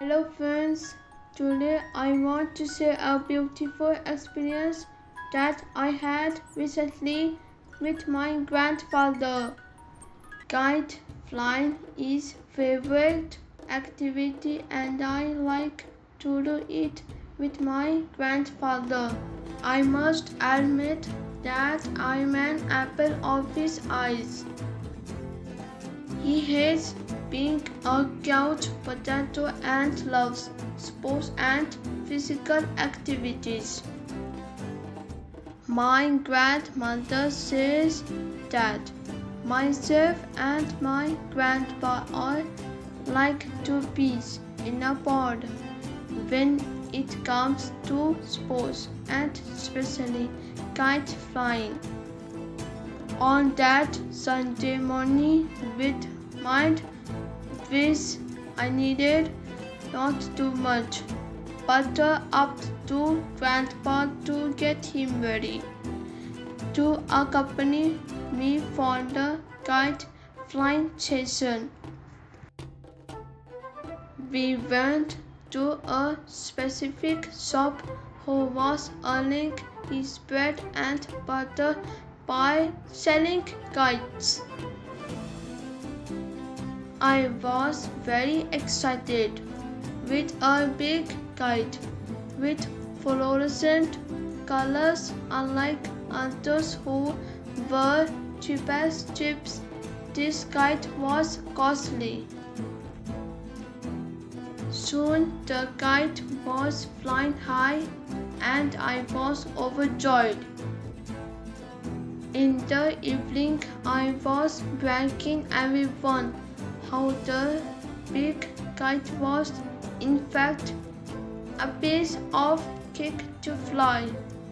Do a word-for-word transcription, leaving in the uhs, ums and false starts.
Hello friends, today I want to share a beautiful experience that I had recently with my grandfather. Kite flying is favorite activity and I like to do it with my grandfather. I must admit that I'm an apple of his eyes. He hates being a couch potato and loves sports and physical activities. My grandmother says that myself and my grandpa are like two peas in a pod when it comes to sports and especially kite flying. On that Sunday morning with mind which I needed not too much butter up to grandpa to get him ready to accompany me for the kite flying session. We went to a specific shop who was earning his bread and butter by selling kites. I was very excited with a big kite with fluorescent colors unlike others who were cheap as chips. This kite was costly. Soon the kite was flying high and I was overjoyed. In the evening I was bragging everyone how the big kite was in fact a piece of cake to fly.